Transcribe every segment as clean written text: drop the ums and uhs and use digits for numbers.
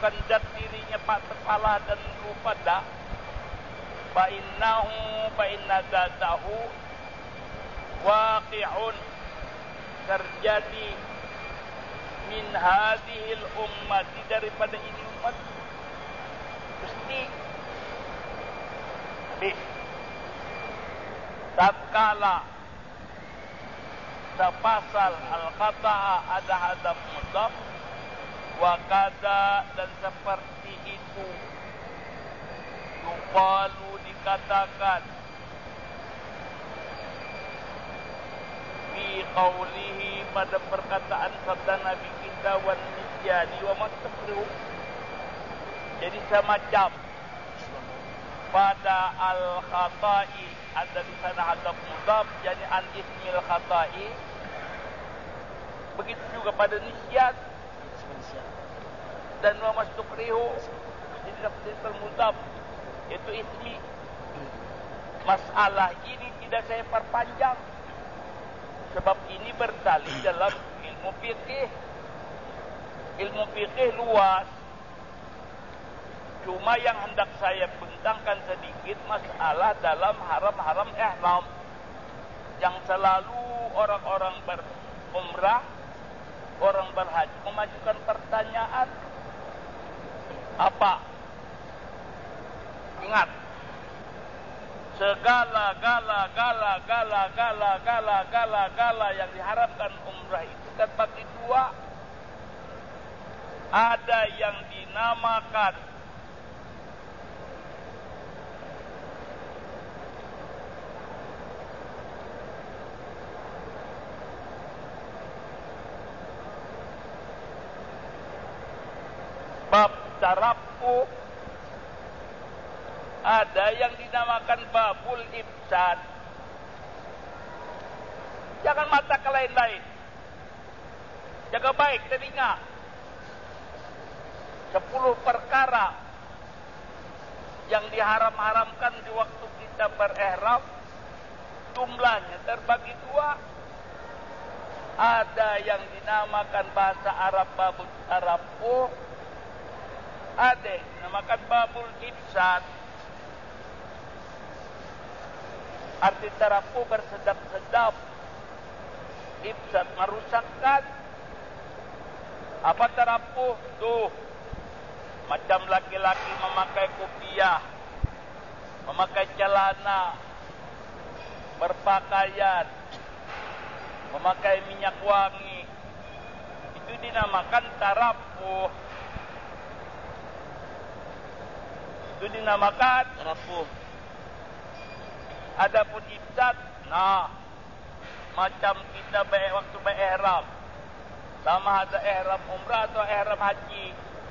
bukan zat dirinya pak kepala dan lupa dah. Fa inna zatahu waqi'un, terjadi min hadhil ummati, daripada ini umat mesti tatkala sepasal al-qata'a ada hadap mudhaf wa kada, dan seperti itu yuqalu, dikatakan fi qawlihi, pada perkataan sabda Nabi kita, wan nisyani wa matafrihu. Jadi semacam pada al-khata'i ada di sana hadap mudhaf, jadi an ismil khata'i. Begitu juga pada nisyan dan wa mastukrihu, jadi dapat mudhaf, itu ismi. Masalah ini tidak saya perpanjang, sebab ini bersalin dalam ilmu fikih. Ilmu fikih luas. Cuma yang hendak saya bentangkan sedikit masalah dalam haram-haram ihram, yang selalu orang-orang berumrah, orang berhaji memajukan pertanyaan. Apa? Ingat, segala gala yang diharamkan umrah itu kan bagi dua. Ada yang dinamakan bab tarapuh, ada yang dinamakan babul ifsad. Jangan mata ke lain-lain, jaga baik telinga. 10 perkara yang diharam-haramkan di waktu kita berihram, jumlahnya terbagi dua. Ada yang dinamakan bahasa Arab babul tarapuh, ada yang dinamakan babul ifsad. Arti tarapuh bersedap-sedap, ifsad merusakkan. Apa tarapuh? Tuh, macam laki-laki memakai kopiah, memakai celana, berpakaian, memakai minyak wangi, itu dinamakan tarapuh. Itu dinamakan tarapuh. Adapun ifsad, nah, macam kita waktu berihram, sama ada ihram umrah atau ihram haji,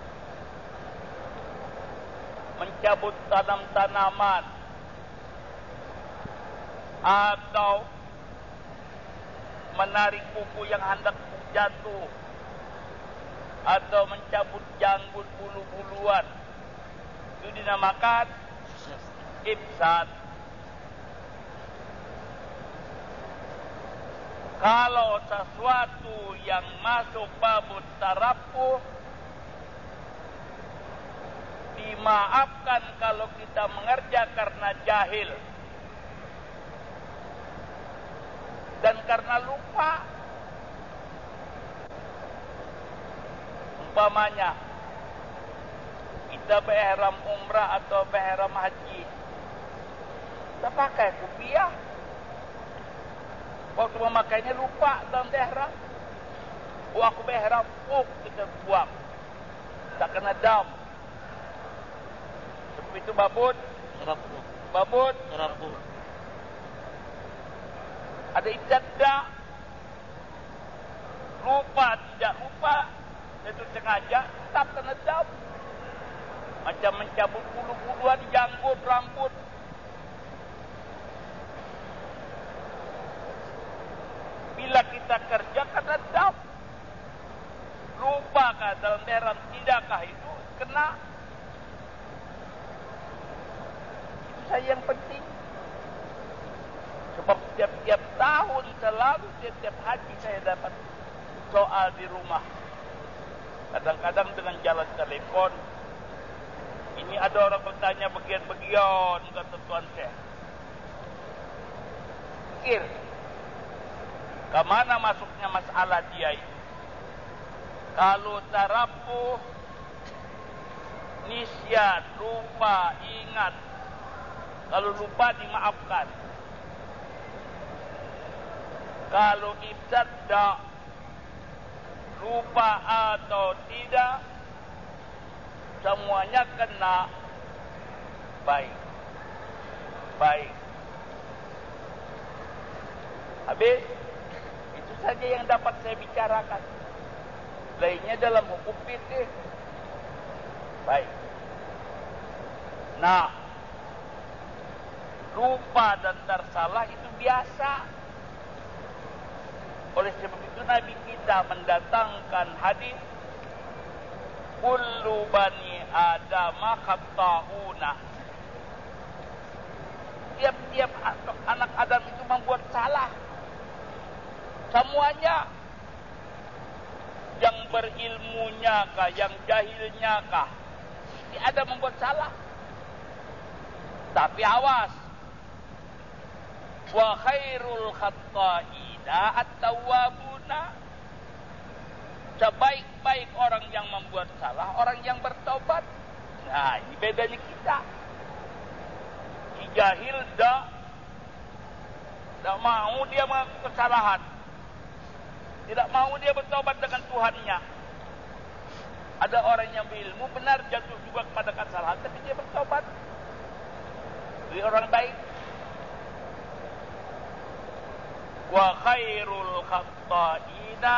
mencabut tanam-tanaman atau menarik kuku yang hendak jatuh atau mencabut janggut bulu-buluan, itu dinamakan ifsad. Kalau sesuatu yang masuk babut tarapuh, dimaafkan kalau kita mengerja karena jahil dan karena lupa. Umpamanya kita berihram umrah atau berihram haji, kita pakai kopiah, waktu memakainya lupa dalam ihram. Oh, aku berihram, kita buang, tak kena dam. Sebab itu babut tarapuh. Ada ibtidah, lupa tidak lupa, itu sengaja, tak kena dam. Macam mencabut bulu-buluan janggut, rambut. Bila kita kerja kena dam, lupakah dalam ihram, tidakkah itu kena? Itu saya yang penting. Sebab setiap tahun selalu setiap haji saya dapat soal di rumah. Kadang-kadang dengan jalan telepon, ini ada orang bertanya bagian-bagian, kata Tuan Syekh. Pikir, kemana masuknya masalah dia itu? Kalau tarapuh, nisyan, lupa, ingat. Kalau lupa dimaafkan. Kalau ibtida, lupa atau tidak, semuanya kena baik. Baik. Habis, itu saja yang dapat saya bicarakan. Lainnya dalam hukum fikih. Baik. Nah, lupa dan tersalah itu biasa. Oleh sebab itu Nabi kita mendatangkan hadis kullu bani adama khata'una. Tiap-tiap anak Adam itu membuat salah. Semuanya. Yang berilmunya kah, yang jahilnya kah, tidak ada membuat salah. Tapi awas. Wa khairul khatta'ina at-tawwabuna. Sebaik-baik orang yang membuat salah, orang yang bertobat. Nah, ini bedanya kita. Si jahil dah mau dia mengaku kesalahan. Tidak mau dia bertobat dengan Tuhannya. Ada orang yang berilmu benar jatuh juga kepada kesalahan, tapi dia bertobat. Jadi orang baik. Wa khairul khatta'ina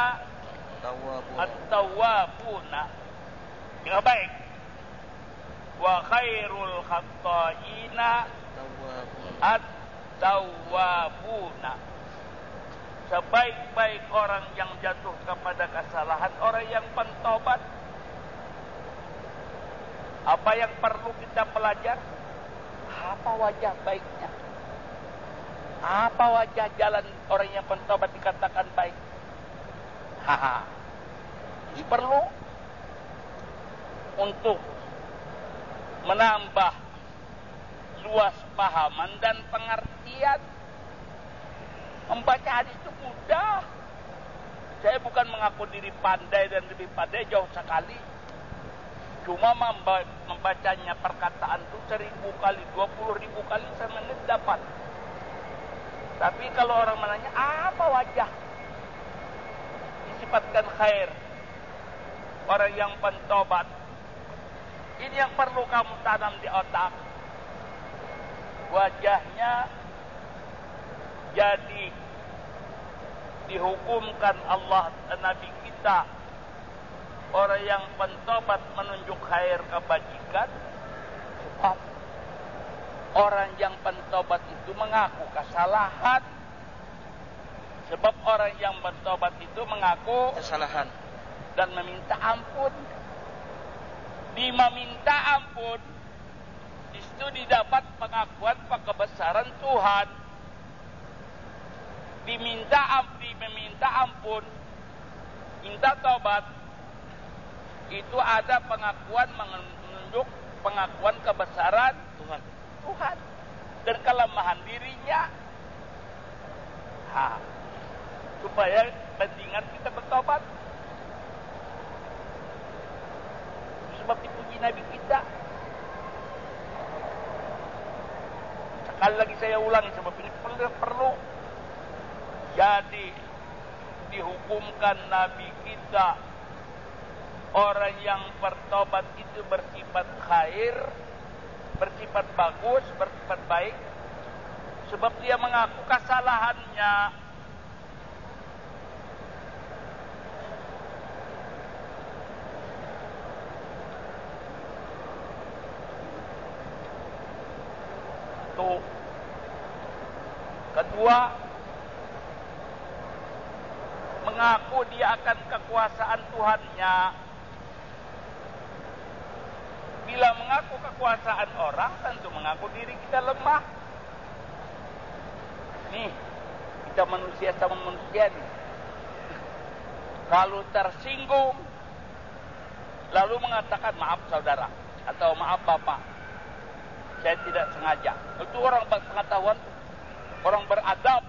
at-tawwabuna. Yang baik. Wa khairul khatta'ina at-tawwabuna. Sebaik-baik orang yang jatuh kepada kesalahan, orang yang pentobat. Apa yang perlu kita pelajari? Apa wajah baiknya? Apa wajah jalan orang yang pentobat dikatakan baik? Ini perlu untuk menambah luas pahaman dan pengertian. Membaca hadis itu mudah. Saya bukan mengaku diri pandai dan lebih pandai, jauh sekali. Cuma membacanya perkataan itu 1000 kali, 20.000 kali semenit dapat. Tapi kalau orang menanya, apa wajah disifatkan khair, orang yang pentobat, ini yang perlu kamu tanam di otak. Wajahnya jadi dihukumkan Allah dan Nabi kita, orang yang pentobat menunjuk khair kebajikan. Sebab orang yang pentobat itu mengaku kesalahan. Sebab orang yang bertobat itu mengaku kesalahan dan meminta ampun. Di meminta ampun itu didapat pengakuan kebesaran Tuhan. Meminta ampun, minta tobat, itu ada pengakuan menunjuk pengakuan kebesaran Tuhan dan kelemahan dirinya. Supaya pentingan kita bertobat. Sebab dipuji Nabi kita. Sekali lagi saya ulangi, sebab ini perlu. Jadi dihukumkan Nabi kita, orang yang bertobat itu bersifat khair, bersifat bagus, bersifat baik, sebab dia mengaku kesalahannya. Tuh. Kedua, mengaku dia akan kekuasaan Tuhannya. Bila mengaku kekuasaan orang, tentu mengaku diri kita lemah. Nih, kita manusia sama manusia nih. Kalau tersinggung, lalu mengatakan maaf saudara atau maaf bapak, saya tidak sengaja. Itu orang berpengetahuan, orang beradab,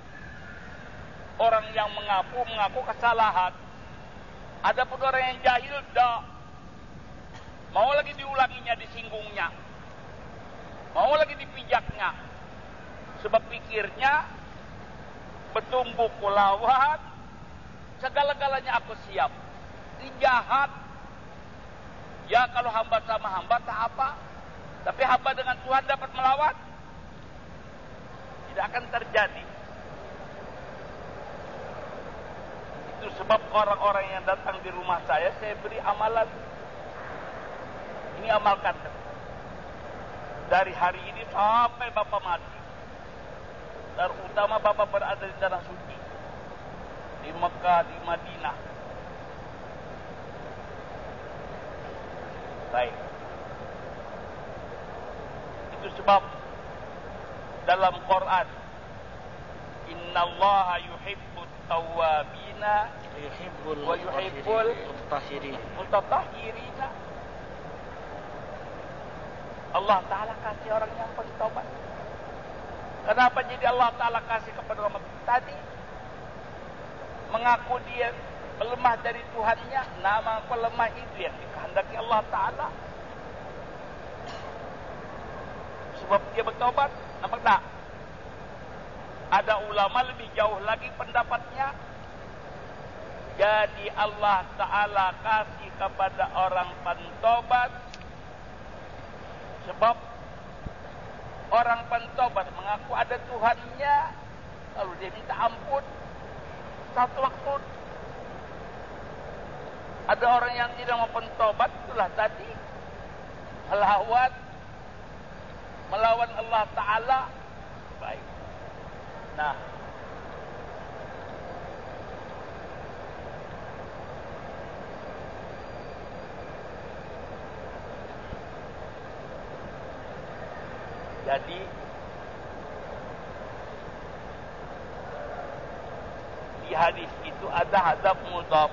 orang yang mengaku kesalahan. Adapun orang yang jahil, dak mau lagi diulanginya, disinggungnya, mau lagi dipijaknya, sebab pikirnya bertumbuh kulawan, segala-galanya aku siap. Ini jahat. Ya kalau hamba sama hamba tak apa, tapi hamba dengan Tuhan dapat melawan, tidak akan terjadi. Itu sebab orang-orang yang datang di rumah saya beri amalan. Ini amalkan. Dari hari ini sampai Bapak mati. Terutama Bapak berada di tanah suci. Di Mekah, di Madinah. Baik. Itu sebab dalam Quran, Innallaha yuhibbut tawwabina wa yuhibbul mutatahhirina. Allah Ta'ala kasih orang yang bertobat. Kenapa jadi Allah Ta'ala kasih kepada orang tadi? Mengaku dia lemah dari Tuhannya. Nama lemah itu yang dikehendaki Allah Ta'ala. Sebab dia bertobat. Nampak tak? Ada ulama lebih jauh lagi pendapatnya. Jadi Allah Ta'ala kasih kepada orang pentobat, sebab orang pentobat mengaku ada Tuhannya, lalu dia minta ampun. Satu waktu ada orang yang tidak mau pentobat, itulah tadi melawan Allah Ta'ala. Baik. Nah, jadi di hadis itu ada hadap mudhaf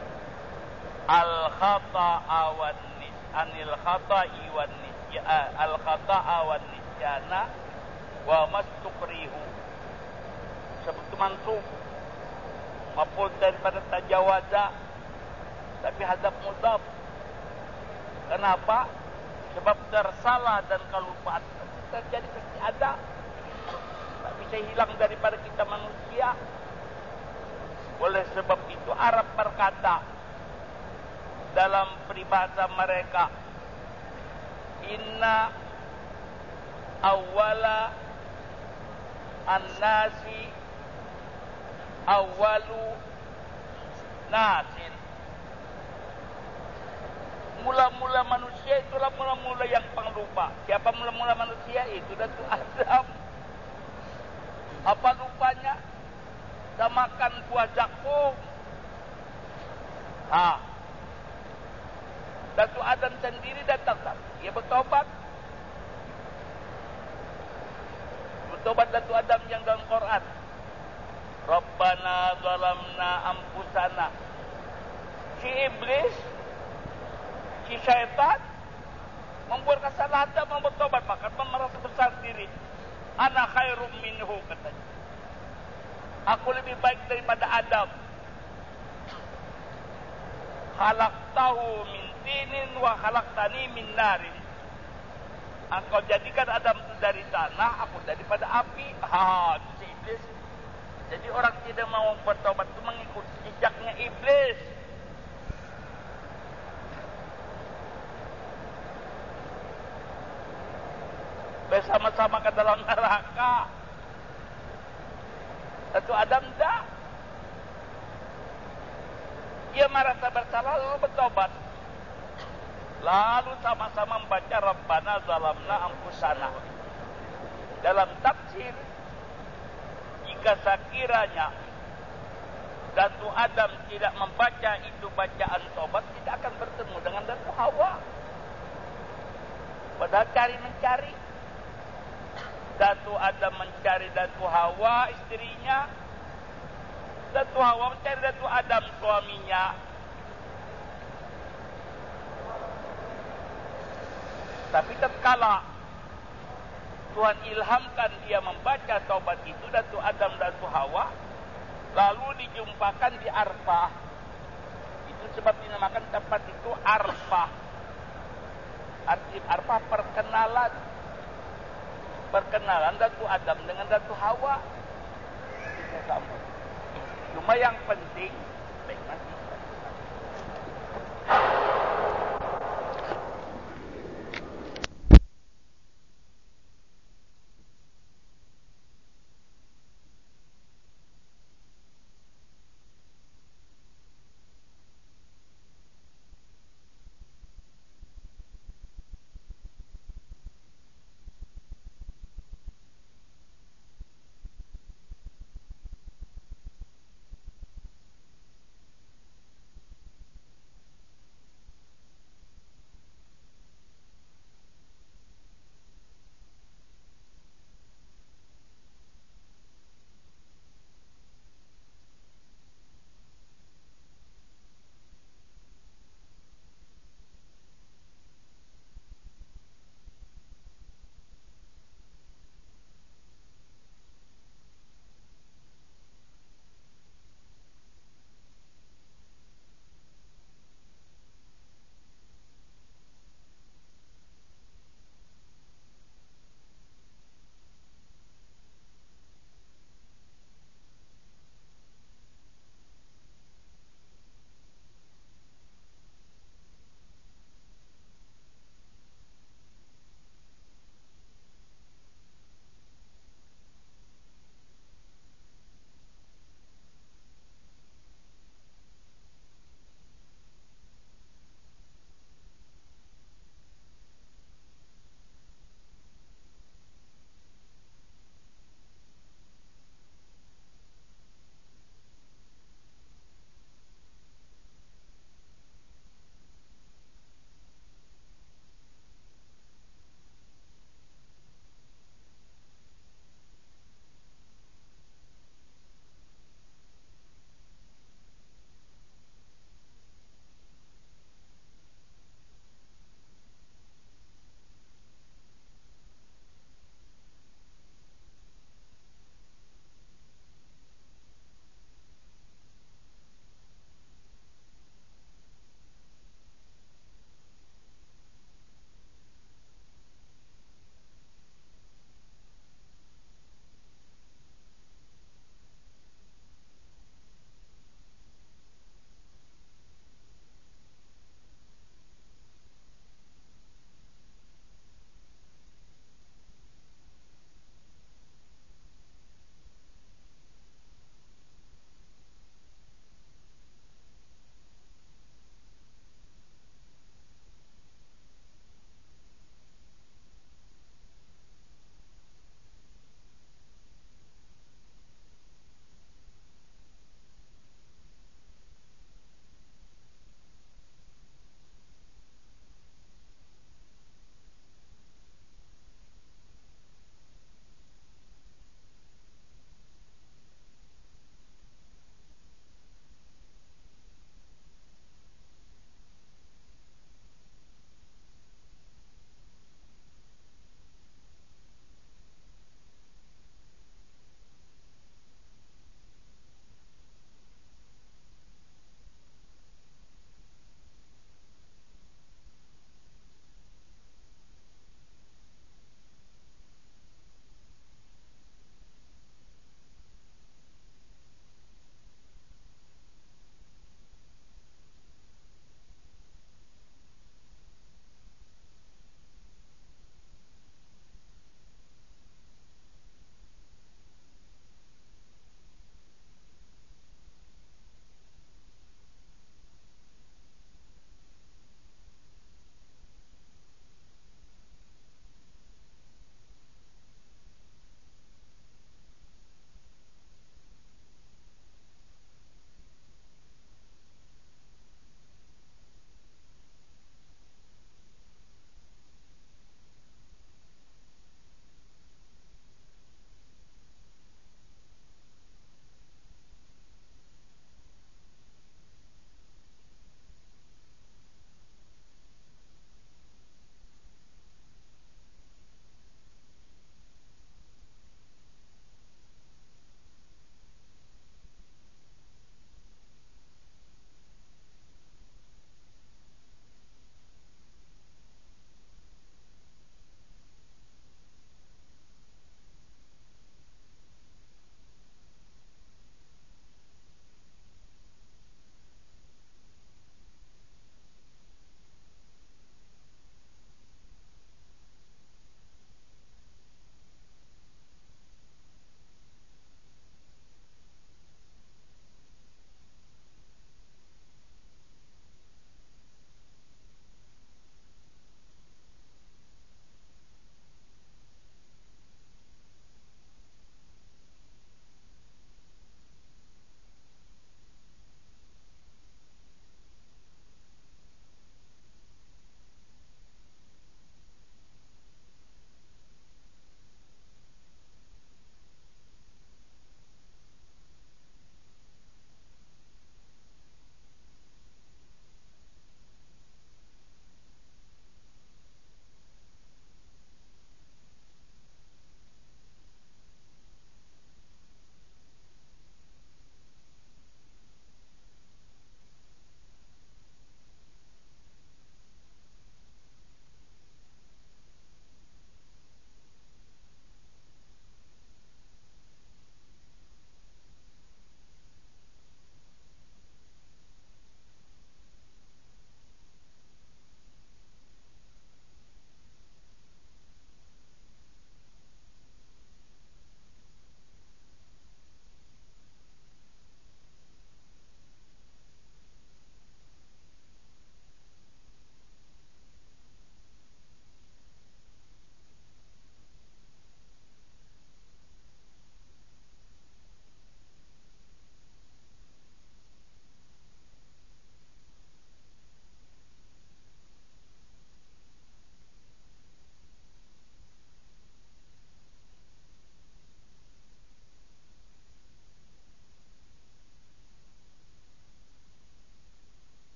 al-khata'a wan anil khata'i wan nisya al-khata'a wan nisyana wa mastukrihu. Sebut mansub maf'ul daripada tajawaza, tapi hadap mudhaf. Kenapa? Sebab tersalah dan kelupaan terjadi pasti ada. Tak bisa hilang daripada kita manusia. Oleh sebab itu Arab berkata dalam peribahasa mereka, inna awwala an-nasi awwalu nasin. Mula-mula manusia itulah mula-mula yang penglupa. Siapa mula-mula manusia? Itu Datu Adam. Apa lupanya? Dah makan buah zakum. Datu Adam sendiri datang. Dia bertobat. Bertobat Datu Adam yang dalam Quran. Rabbana zalamna anfusana. Si iblis, si syaitan membuat kesalahan dan mau bertobat, maka merasa besar diri. Ana khairum minhu, katanya. Aku lebih baik daripada Adam. Khalaqtahu min tinin wa khalaqtani min narin. Engkau jadikan Adam dari tanah, aku daripada api. Itu si iblis. Jadi orang tidak mau bertobat itu mengikuti jejaknya iblis. Bersama-sama ke dalam neraka. Tentu Adam tak. Dia merasa bersalah lalu bertobat. Lalu sama-sama membaca Rabbana zalamna anfusana. Dalam tafsir, jika sekiranya Datu Adam tidak membaca itu bacaan tobat, tidak akan bertemu dengan Datu Hawa. Padahal cari-mencari. Datu Adam mencari Datu Hawa istrinya. Datu Hawa mencari Datu Adam suaminya. Tapi tatkala Tuhan ilhamkan dia membaca taubat itu, Datu Adam dan Datu Hawa, lalu dijumpakan di Arfah. Itu sebab dinamakan tempat itu Arfah. Arti Arfah perkenalan. Perkenalan Datu Adam dengan Datu Hawa. Bisa sama. Cuma yang penting, baik, masih.